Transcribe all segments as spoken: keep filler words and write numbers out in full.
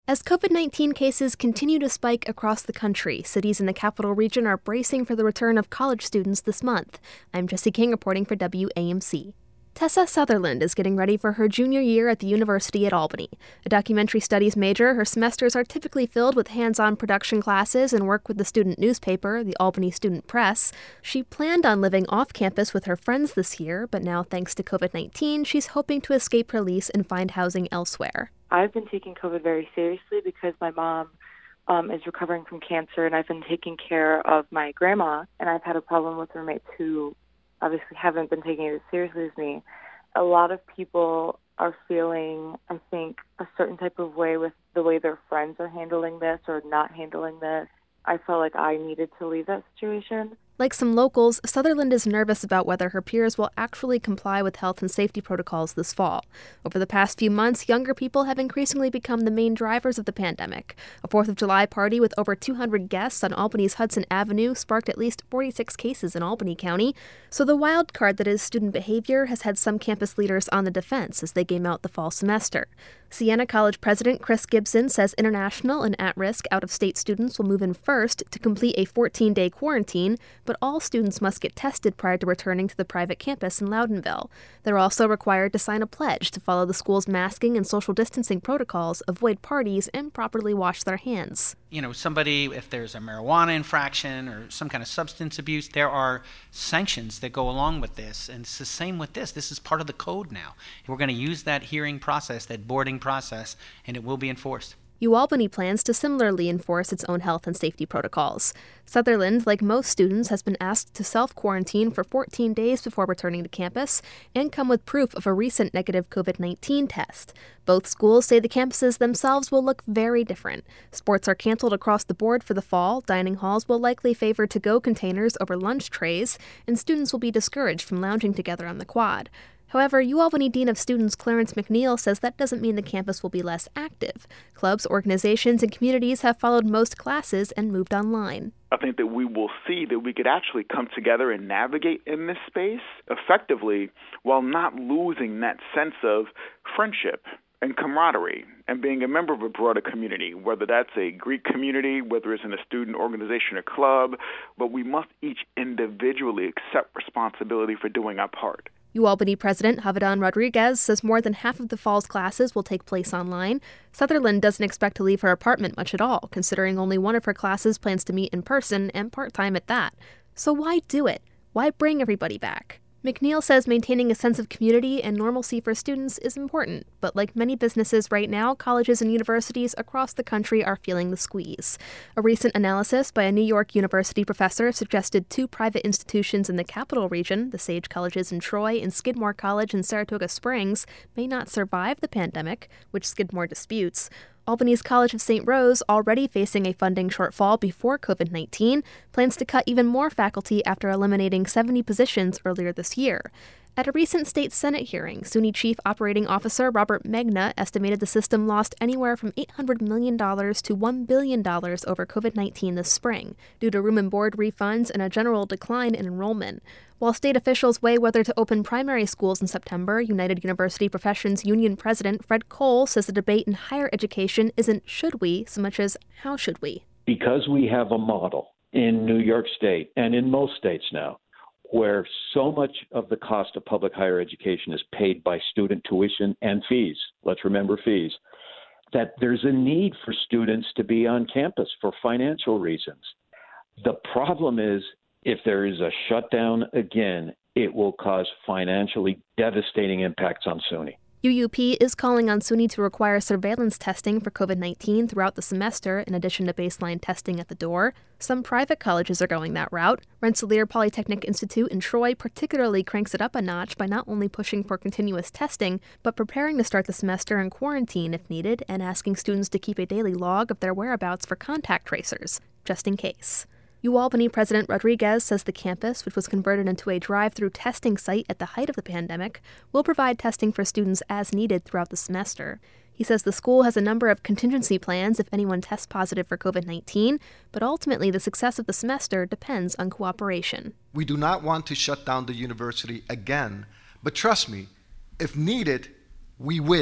As covid nineteen cases continue to spike across the country, cities in the capital region are bracing for the return of college students this month. I'm Jesse King reporting for W A M C. Tessa Sutherland is getting ready for her junior year at the University at Albany. A documentary studies major, her semesters are typically filled with hands-on production classes and work with the student newspaper, the Albany Student Press. She planned on living off campus with her friends this year, but now thanks to covid nineteen, she's hoping to escape her lease and find housing elsewhere. I've been taking COVID very seriously because my mom um, is recovering from cancer, and I've been taking care of my grandma, and I've had a problem with roommates who obviously haven't been taking it as seriously as me. A lot of people are feeling, I think, a certain type of way with the way their friends are handling this or not handling this. I felt like I needed to leave that situation. Like some locals, Sutherland is nervous about whether her peers will actually comply with health and safety protocols this fall. Over the past few months, younger people have increasingly become the main drivers of the pandemic. A fourth of July party with over two hundred guests on Albany's Hudson Avenue sparked at least forty-six cases in Albany County. So the wild card that is student behavior has had some campus leaders on the defense as they game out the fall semester. Siena College President Chris Gibson says international and at-risk out-of-state students will move in first to complete a fourteen-day quarantine, but all students must get tested prior to returning to the private campus in Loudonville. They're also required to sign a pledge to follow the school's masking and social distancing protocols, avoid parties, and properly wash their hands. You know, somebody, if there's a marijuana infraction or some kind of substance abuse, there are sanctions that go along with this. And it's the same with this. This is part of the code now. We're going to use that hearing process, that boarding process, and it will be enforced. UAlbany plans to similarly enforce its own health and safety protocols. Sutherland, like most students, has been asked to self-quarantine for fourteen days before returning to campus and come with proof of a recent negative covid nineteen test. Both schools say the campuses themselves will look very different. Sports are canceled across the board for the fall, dining halls will likely favor to-go containers over lunch trays, and students will be discouraged from lounging together on the quad. However, UAlbany Dean of Students Clarence McNeil says that doesn't mean the campus will be less active. Clubs, organizations, and communities have followed most classes and moved online. I think that we will see that we could actually come together and navigate in this space effectively while not losing that sense of friendship and camaraderie and being a member of a broader community, whether that's a Greek community, whether it's in a student organization or club, but we must each individually accept responsibility for doing our part. UAlbany President Javidan Rodriguez says more than half of the fall's classes will take place online. Sutherland doesn't expect to leave her apartment much at all, considering only one of her classes plans to meet in person and part-time at that. So why do it? Why bring everybody back? McNeil says maintaining a sense of community and normalcy for students is important, but like many businesses right now, colleges and universities across the country are feeling the squeeze. A recent analysis by a New York University professor suggested two private institutions in the capital region, the Sage Colleges in Troy and Skidmore College in Saratoga Springs, may not survive the pandemic, which Skidmore disputes. Albany's College of Saint Rose, already facing a funding shortfall before covid nineteen, plans to cut even more faculty after eliminating seventy positions earlier this year. At a recent state Senate hearing, SUNY Chief Operating Officer Robert Megna estimated the system lost anywhere from eight hundred million dollars to one billion dollars over covid nineteen this spring, due to room and board refunds and a general decline in enrollment. While state officials weigh whether to open primary schools in September, United University Professions Union President Fred Cole says the debate in higher education isn't should we so much as how should we. Because we have a model in New York State and in most states now, where so much of the cost of public higher education is paid by student tuition and fees, let's remember fees, that there's a need for students to be on campus for financial reasons. The problem is, if there is a shutdown again, it will cause financially devastating impacts on SUNY. U U P is calling on SUNY to require surveillance testing for covid nineteen throughout the semester, in addition to baseline testing at the door. Some private colleges are going that route. Rensselaer Polytechnic Institute in Troy particularly cranks it up a notch by not only pushing for continuous testing, but preparing to start the semester in quarantine if needed, and asking students to keep a daily log of their whereabouts for contact tracers, just in case. UAlbany President Rodriguez says the campus, which was converted into a drive-through testing site at the height of the pandemic, will provide testing for students as needed throughout the semester. He says the school has a number of contingency plans if anyone tests positive for covid nineteen, but ultimately the success of the semester depends on cooperation. We do not want to shut down the university again, but trust me, if needed, we will.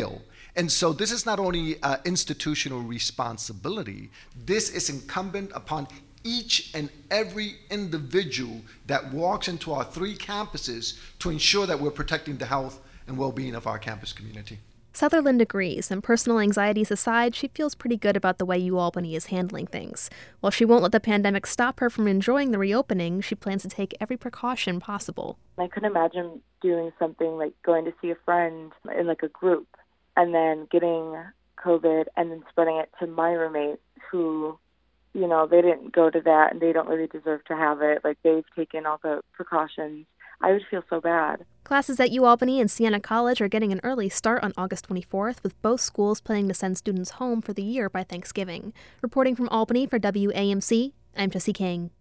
And so this is not only uh, institutional responsibility, this is incumbent upon each and every individual that walks into our three campuses to ensure that we're protecting the health and well-being of our campus community. Sutherland agrees, and personal anxieties aside, she feels pretty good about the way UAlbany is handling things. While she won't let the pandemic stop her from enjoying the reopening, she plans to take every precaution possible. I couldn't imagine doing something like going to see a friend in like a group and then getting COVID and then spreading it to my roommate who, you know, they didn't go to that and they don't really deserve to have it. Like, they've taken all the precautions. I would feel so bad. Classes at UAlbany and Siena College are getting an early start on August twenty-fourth, with both schools planning to send students home for the year by Thanksgiving. Reporting from Albany for W A M C, I'm Jessie King.